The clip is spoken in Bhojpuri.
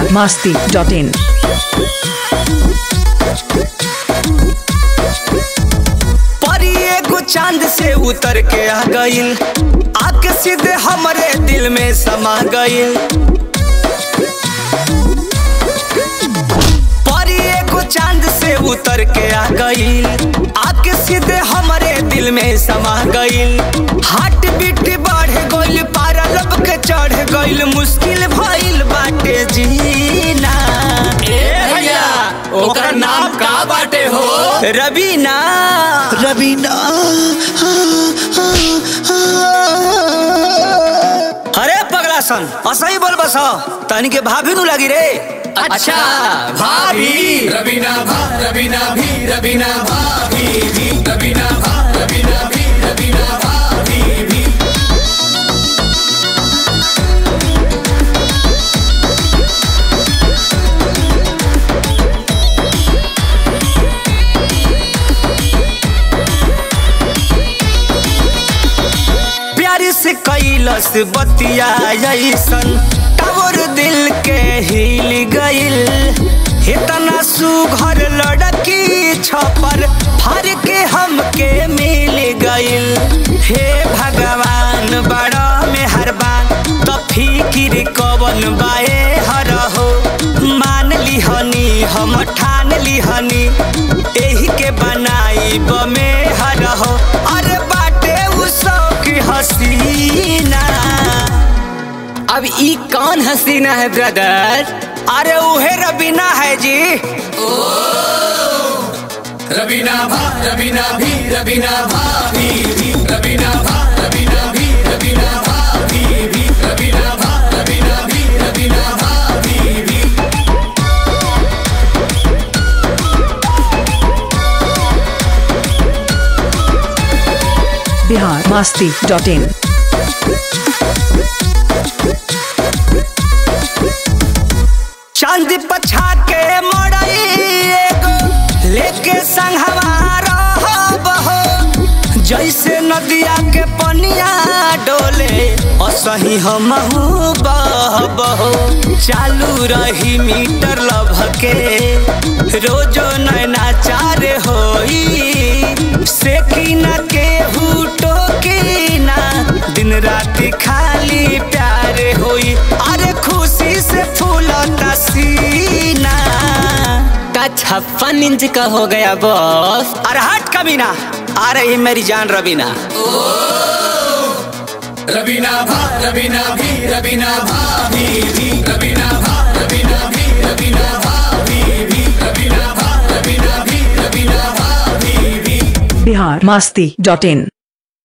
biharmasti.in। परी एगो चांद से उतर के आ गइल, आके सीधे हमरे दिल में समा गइल। परी एगो चांद से उतर के आ गइल, आके सीधे हमरे दिल में समा गइल। हार्ट बीट बढ़ गइल, पारा लब के चढ़ गइल, मुश्किल भइल बाटे जीना। भैया ओकर नाम का बाटे हो? रवीना। रवीना। अरे पगला सन असही बोल बस, तनी के भाभी नु लगी रे। अच्छा भाभी। रवीना भा रवीना भी रवीना भाभी भी रवीना भा रवीना भी रवीना भाभी भी। प्यार से कैलस बतिया ऐसन टावर दिल के हिल गइल। इतना सुघर लड़की छपर फाड़ के हमके मिल गइल। हे भगवान बड़ा मेहरबान, तो फिकिर कवन बाए हरहो। मान लिहनी हम ठान लिहनी, एही के बनाई बमे हरहो। अरे बाटे उ शौक हसीना। अब ई कौन हसीना है ब्रदर? अरे उहे रवीना है जी। रवीना भा रवीना भी रवीना भाभी भी रवीना भा रवीना भी रवीना भाभी भी रवीना भा रवीना भी रवीना भाभी भी। biharmasti.in। चांदी पछा के मोड़ई एगो लेके संगवा रहब। जैसे नदिया के पनिया डोले असही हमहू बहबहो। चालू रही मीटर लभ के रोजो नैना चार होई। से की ना केहू टोकी ना, दिन राति खाली प्यार होई। अरे खुशी से फूलता सीना। 56 इंच का हो गया बॉस। अरे हट कमीना, आ रही मेरी जान रवीना। रवीना भा रवीना भी रवीना भाभी भी रवीना भा रवीना भी रवीना भाभी भी रवीना भा रवीना भी रवीना भाभी भी। biharmasti.in।